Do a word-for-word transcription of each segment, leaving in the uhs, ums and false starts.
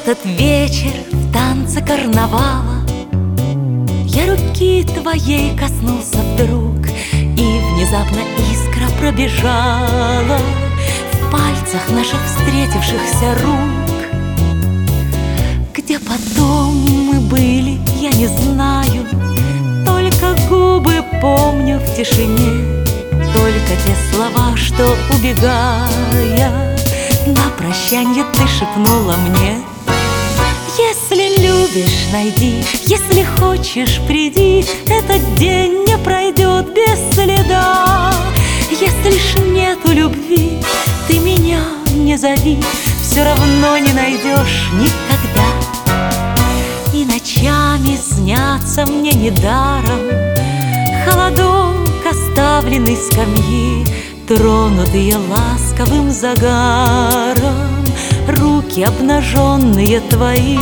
этот вечер в танце карнавала я руки твоей коснулся вдруг, и внезапно искра пробежала в пальцах наших встретившихся рук. Где потом мы были, я не знаю, только губы помню в тишине, только те слова, что, убегая, на прощанье ты шепнула мне. Если любишь, найди, если хочешь, приди, этот день не пройдет без следа. Если ж нету любви, ты меня не зови, все равно не найдешь никогда. И ночами снятся мне недаром холодок оставленной скамьи, тронутые ласковым загаром руки обнаженные твои.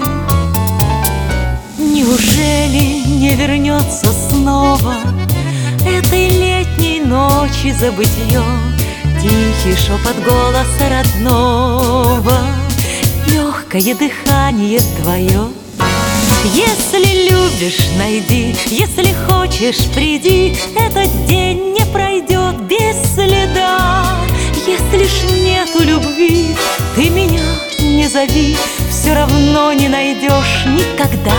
Неужели не вернется снова этой летней ночи забытье, тихий шепот голоса родного, легкое дыхание твое? Если любишь, найди, если хочешь, приди, этот день не пройдет без следа. Если ж нету любви, ты меня не зови, все равно не найдешь никогда.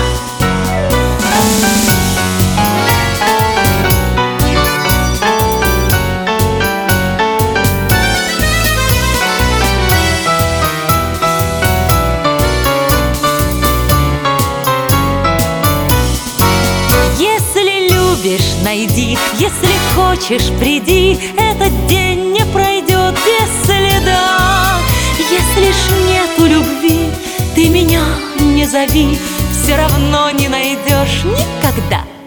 Любишь, найди, если хочешь, приди, этот день не пройдет без следа. Если ж нету любви, ты меня не зови, все равно не найдешь никогда.